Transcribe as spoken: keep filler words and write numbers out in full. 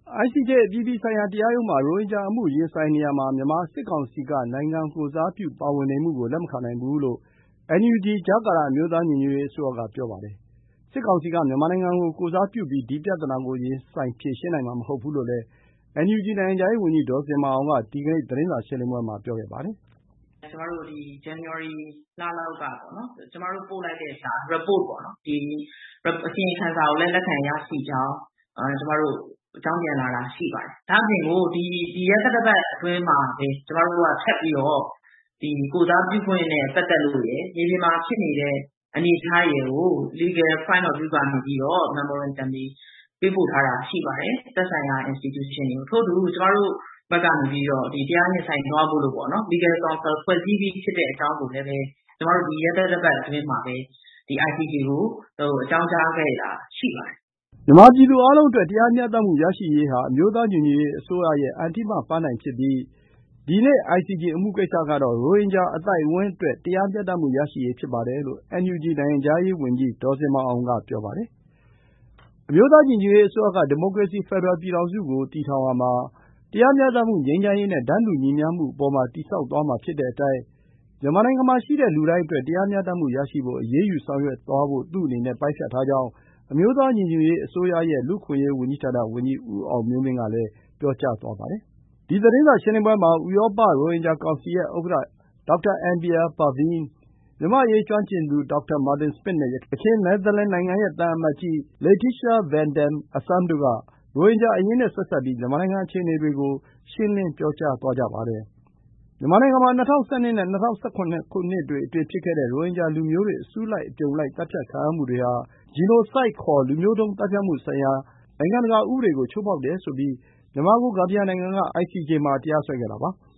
အိုင် စီ ဂျေ အပြည်ပြည်ဆိုင်ရာတရားရုံးမှာရိုဟင်ဂျာအမှုရင်ဆိုင်နေရာမှာမြန်မာစစ်ကောင်စီကနိုင်ငံကိုယ်စားပြုပါဝင်နေမှုကိုလက်မခံနိုင်ဘူးလို့ အန် ယူ ဂျီ ကြားကာလအမျိုးသားညီညွတ်ရေးအစိုးရကပြောပါတယ်။စစ်ကောင်စီကမြန်မာနိုင်ငံကိုကိုယ်စားပြုပြီးဒီပြဿနာကိုရင်ဆိုင်ဖြေရှင်းနိုင်မှာမဟုတ်ဘူးလို့လည်း အန် ယူ ဂျီ နိုင်ငံခြားရေးဝန်ကြီးဒေါ်ဇင်မာအောင်ကဒီကနေ့သတင်းစာရှင်းလင်းပွဲမှာပြောခဲ့ပါတယ်။ကျမတို့ဒီ January လလောက်ကပေါ့နော်ကျမတို့ပို့လိုက်တဲ့စာ report ပေါ့နော်ဒီအစီရင်ခံစာကိုလည်းလက်ခံရရှိကြောင်းအဲကျမတို့အကြောင်းပြန်လာတာရှိပါတယ်။ဒါ့အပြင်ကိုဒီဒီရက်သတ္တပတ်အတွင်းမှာပဲကျမတို့ကထပ်ပြီးတော့ဒီကိုယ်စားပြုခွင့်နဲ့ပတ်သက်လို့ရယ်မြေပြင်မှာဖြစ်နေတဲ့အနေအထားရယ်ကို legal point of view ကနေပြီးတော့ memorandum တွေပေးပို့ထားတာရှိပါတယ်။သက်ဆိုင်ရာ institution တွေကိုထို့တူကျမတို့ဘက်ကနေပြီးတော့ဒီတရားရင်ဆိုင်သွားဖို့လို့ပေါ့နော် legal counsel ဖွဲ့စည်းပြီးဖြစ်တဲ့အကြောင်းကိုလည်းပဲကျမတို့ဒီရက်သတ္တပတ်အတွင်းမှာပဲဒီ အိုင် စီ ဂျေ ကိုဟိုအကြောင်းကြားခဲ့တာရှိပါတယ်။မြန်မာပြည်သူအားလုံးအတွက်တရားမျှတမှုရရှိရေးဟာအမျိုးသားညီညွတ်ရေးအစိုးရရဲ့အန္တိမပန်းတိုင်ဖြစ်ပြီးဒီနေ့ အိုင် စီ ဂျေ အမှုကိစ္စကတော့ရိုဟင်ဂျာအသိုက်အဝန်းအတွက်တရားမျှတမှုရရှိရေးဖြစ်ပါတယ်လို့ အန် ယူ ဂျီ နိုင်ငံခြားရေးဝန်ကြီးဒေါ်ဇင်မာအောင်ကပြောပါတယ်။အမျိုးသားညီညွတ်ရေးအစိုးရကဒီမိုကရေစီဖက်ဒရယ်ပြည်ထောင်စုကိုတည်ထောင်ရာမှာတရားမျှတမှုငြိမ်းချမ်းရေးနဲ့တန်းတူညီမျှမှုအပေါ်မှာတည်ဆောက်သွားမှာဖြစ်တဲ့အတိုင်းမြန်မာနိုင်ငံမှာရှိတဲ့လူတိုင်းအတွက်တရားမျှတမှုရရှိဖို့အရေးယူဆောင်ရွက်သွားဖို့သူ့အနေနဲ့ပိုင်းဖြတ်ထားကြောင်းအမျိုးသားညီညွတ်ရေးအစိုးရရဲ့လူ့အခွင့်အရေးဝန်ကြီးဌာနဝန်ကြီးဦးအောင်မျိုးမင်းကလည်းပြောကြားသွားပါတယ်။ဒီသတင်းစာရှင်းလင်းပွဲမှာဥရောပရိုဟင်ဂျာကောင်စီရဲ့ဥက္ကဋ္ဌဒေါက်တာအန်ဘီယာပါဗင်း၊မြန်မာ့အရေးကျွမ်းကျင်သူဒေါက်တာမာတင်စမစ်နဲ့ယခင်နယ်သာလန်နိုင်ငံရဲ့သံအမတ်ကြီးလေတီရှားဗန်ဒမ်အဆမ်တို့ကရိုဟင်ဂျာအရေးနဲ့ဆက်စပ်ပြီးမြန်မာနိုင်ငံအခြေအနေတွေကိုရှင်းလင်းပြောကြားသွားကြပါတယ်။မြန်မာနိုင်ငံမှာ၂၀၁၂နဲ့၂၀၁၇ခုနှစ်တွေအတွင်းဖြစ်ခဲ့တဲ့ရိုဟင်ဂျာလူမျိုးတွေအစုလိုက်အပြုံလိုက်သတ်ဖြတ်ခံရမှုတွေဟာ Genocide ခေါ်လူမျိုးတုံးသတ်ဖြတ်မှုဆိုင်ရာနိုင်ငံတကာဥပဒေကိုချိုးဖောက်တယ်ဆိုပြီးမြန်မာကိုဂမ်ဘီယာနိုင်ငံက အိုင် စီ ဂျေ မှာတရားစွဲခဲ့တာပါ။